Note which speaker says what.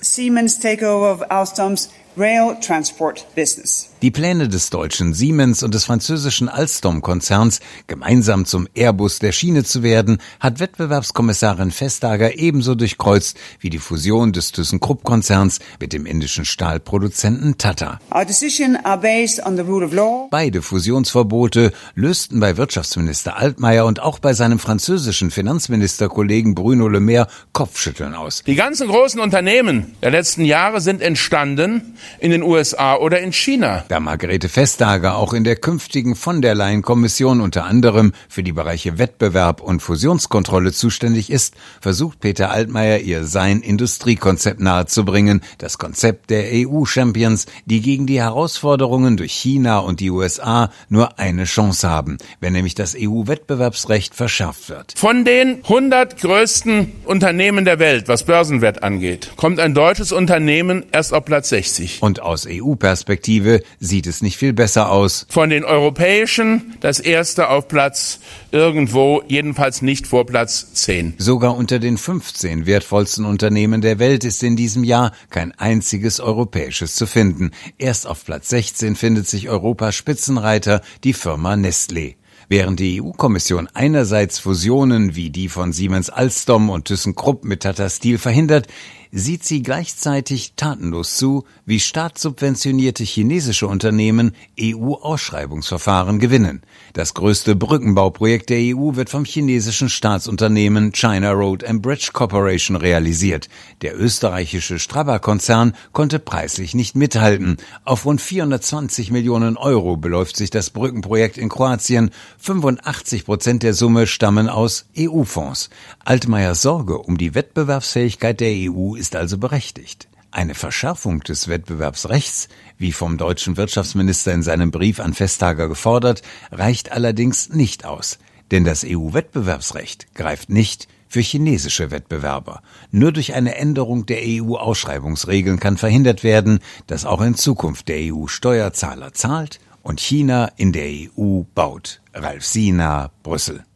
Speaker 1: Siemens takeover of Alstom's rail transport business.
Speaker 2: Die Pläne des deutschen Siemens und des französischen Alstom-Konzerns, gemeinsam zum Airbus der Schiene zu werden, hat Wettbewerbskommissarin Vestager ebenso durchkreuzt wie die Fusion des ThyssenKrupp-Konzerns mit dem indischen Stahlproduzenten Tata.
Speaker 1: Our decisions are based on the rule of law.
Speaker 2: Beide Fusionsverbote lösten bei Wirtschaftsminister Altmaier und auch bei seinem französischen Finanzministerkollegen Bruno Le Maire Kopfschütteln aus.
Speaker 3: Die ganzen großen Unternehmen der letzten Jahre sind entstanden in den USA oder in China.
Speaker 2: Da Margrethe Vestager auch in der künftigen von der Leyen-Kommission unter anderem für die Bereiche Wettbewerb und Fusionskontrolle zuständig ist, versucht Peter Altmaier ihr sein Industriekonzept nahezubringen, das Konzept der EU-Champions, die gegen die Herausforderungen durch China und die USA nur eine Chance haben, wenn nämlich das EU-Wettbewerbsrecht verschärft wird.
Speaker 3: Von den 100 größten Unternehmen der Welt, was Börsenwert angeht, kommt ein deutsches Unternehmen erst auf Platz 60.
Speaker 2: Und aus EU-Perspektive sieht es nicht viel besser aus.
Speaker 3: Von den europäischen das erste auf Platz irgendwo, jedenfalls nicht vor Platz 10.
Speaker 2: Sogar unter den 15 wertvollsten Unternehmen der Welt ist in diesem Jahr kein einziges europäisches zu finden. Erst auf Platz 16 findet sich Europas Spitzenreiter, die Firma Nestlé. Während die EU-Kommission einerseits Fusionen wie die von Siemens Alstom und ThyssenKrupp mit Tata Steel verhindert, sieht sie gleichzeitig tatenlos zu, wie staatssubventionierte chinesische Unternehmen EU-Ausschreibungsverfahren gewinnen. Das größte Brückenbauprojekt der EU wird vom chinesischen Staatsunternehmen China Road and Bridge Corporation realisiert. Der österreichische Strabag-Konzern konnte preislich nicht mithalten. Auf rund 420 Millionen Euro beläuft sich das Brückenprojekt in Kroatien. 85% der Summe stammen aus EU-Fonds. Altmaiers Sorge um die Wettbewerbsfähigkeit der EU ist also berechtigt. Eine Verschärfung des Wettbewerbsrechts, wie vom deutschen Wirtschaftsminister in seinem Brief an Vestager gefordert, reicht allerdings nicht aus. Denn das EU-Wettbewerbsrecht greift nicht für chinesische Wettbewerber. Nur durch eine Änderung der EU-Ausschreibungsregeln kann verhindert werden, dass auch in Zukunft der EU-Steuerzahler zahlt und China in der EU baut. Ralf Siener, Brüssel.